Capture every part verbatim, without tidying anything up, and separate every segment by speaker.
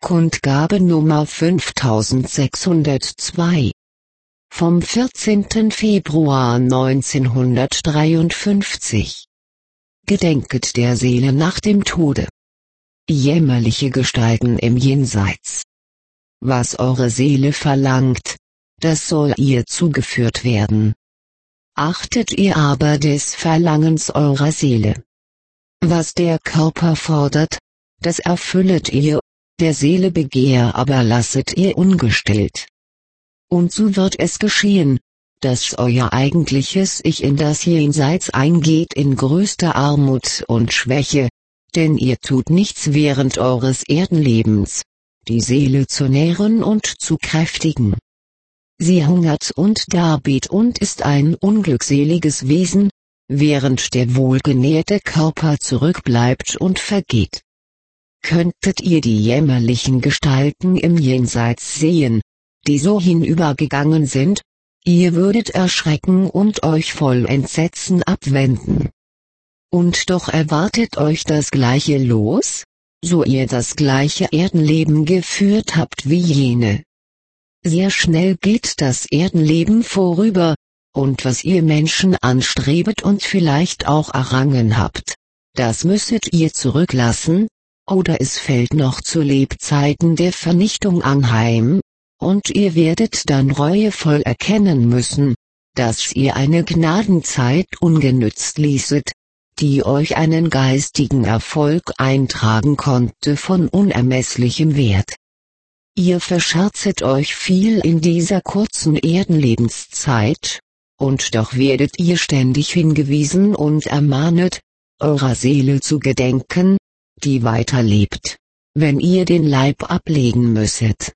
Speaker 1: Kundgabe Nummer fünftausendsechshundertzwei. Vom vierzehnten Februar neunzehnhundertdreiundfünfzig. Gedenket der Seele nach dem Tode. Jämmerliche Gestalten im Jenseits. Was eure Seele verlangt, das soll ihr zugeführt werden. Achtet ihr aber des Verlangens eurer Seele. Was der Körper fordert, das erfüllet ihr, der Seele Begehr aber lasset ihr ungestillt. Und so wird es geschehen, dass euer eigentliches Ich in das Jenseits eingeht in größter Armut und Schwäche, denn ihr tut nichts während eures Erdenlebens, die Seele zu nähren und zu kräftigen. Sie hungert und darbiet und ist ein unglückseliges Wesen, während der wohlgenährte Körper zurückbleibt und vergeht. Könntet ihr die jämmerlichen Gestalten im Jenseits sehen, die so hinübergegangen sind, ihr würdet erschrecken und euch voll Entsetzen abwenden. Und doch erwartet euch das gleiche Los, so ihr das gleiche Erdenleben geführt habt wie jene. Sehr schnell geht das Erdenleben vorüber, und was ihr Menschen anstrebet und vielleicht auch errangen habt, das müsset ihr zurücklassen, oder es fällt noch zu Lebzeiten der Vernichtung anheim, und ihr werdet dann reuevoll erkennen müssen, dass ihr eine Gnadenzeit ungenützt ließet, die euch einen geistigen Erfolg eintragen konnte von unermesslichem Wert. Ihr verscherzet euch viel in dieser kurzen Erdenlebenszeit, und doch werdet ihr ständig hingewiesen und ermahnet, eurer Seele zu gedenken, die weiterlebt, wenn ihr den Leib ablegen müsset.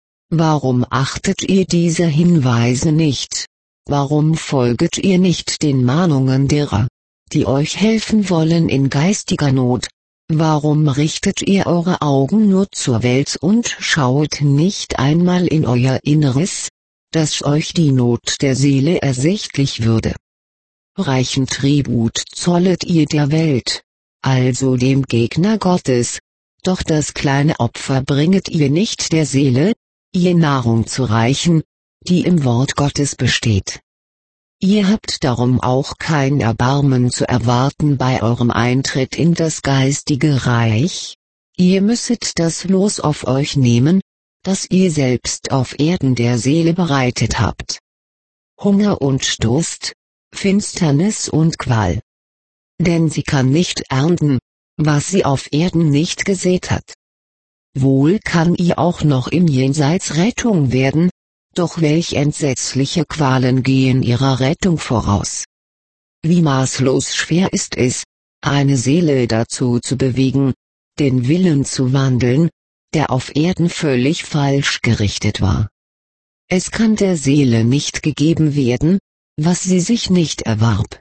Speaker 1: Warum achtet ihr diese Hinweise nicht? Warum folget ihr nicht den Mahnungen derer, die euch helfen wollen in geistiger Not? Warum richtet ihr eure Augen nur zur Welt und schaut nicht einmal in euer Inneres, dass euch die Not der Seele ersichtlich würde? Reichen Tribut zollet ihr der Welt, also dem Gegner Gottes, doch das kleine Opfer bringet ihr nicht der Seele, ihr Nahrung zu reichen, die im Wort Gottes besteht. Ihr habt darum auch kein Erbarmen zu erwarten bei eurem Eintritt in das geistige Reich, ihr müsset das Los auf euch nehmen, das ihr selbst auf Erden der Seele bereitet habt. Hunger und Durst, Finsternis und Qual. Denn sie kann nicht ernten, was sie auf Erden nicht gesät hat. Wohl kann ihr auch noch im Jenseits Rettung werden, doch welch entsetzliche Qualen gehen ihrer Rettung voraus. Wie maßlos schwer ist es, eine Seele dazu zu bewegen, den Willen zu wandeln, der auf Erden völlig falsch gerichtet war. Es kann der Seele nicht gegeben werden, was sie sich nicht erwarb.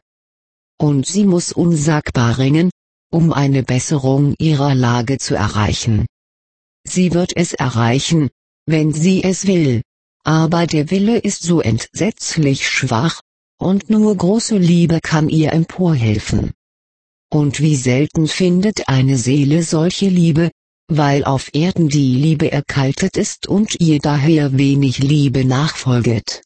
Speaker 1: Und sie muss unsagbar ringen, um eine Besserung ihrer Lage zu erreichen. Sie wird es erreichen, wenn sie es will, aber der Wille ist so entsetzlich schwach, und nur große Liebe kann ihr emporhelfen. Und wie selten findet eine Seele solche Liebe, weil auf Erden die Liebe erkaltet ist und ihr daher wenig Liebe nachfolget.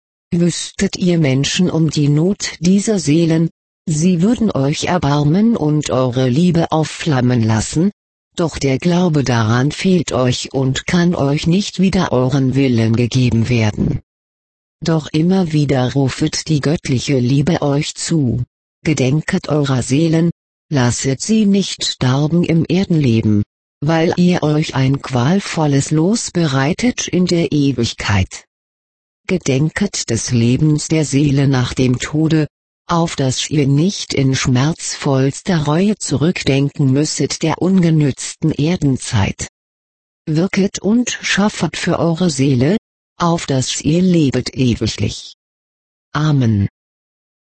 Speaker 1: Wüsstet ihr Menschen um die Not dieser Seelen, sie würden euch erbarmen und eure Liebe aufflammen lassen, doch der Glaube daran fehlt euch und kann euch nicht wieder euren Willen gegeben werden. Doch immer wieder rufet die göttliche Liebe euch zu, gedenket eurer Seelen, lasset sie nicht darben im Erdenleben, weil ihr euch ein qualvolles Los bereitet in der Ewigkeit. Gedenket des Lebens der Seele nach dem Tode, auf dass ihr nicht in schmerzvollster Reue zurückdenken müsset der ungenützten Erdenzeit. Wirket und schaffet für eure Seele, auf dass ihr lebet ewiglich. Amen.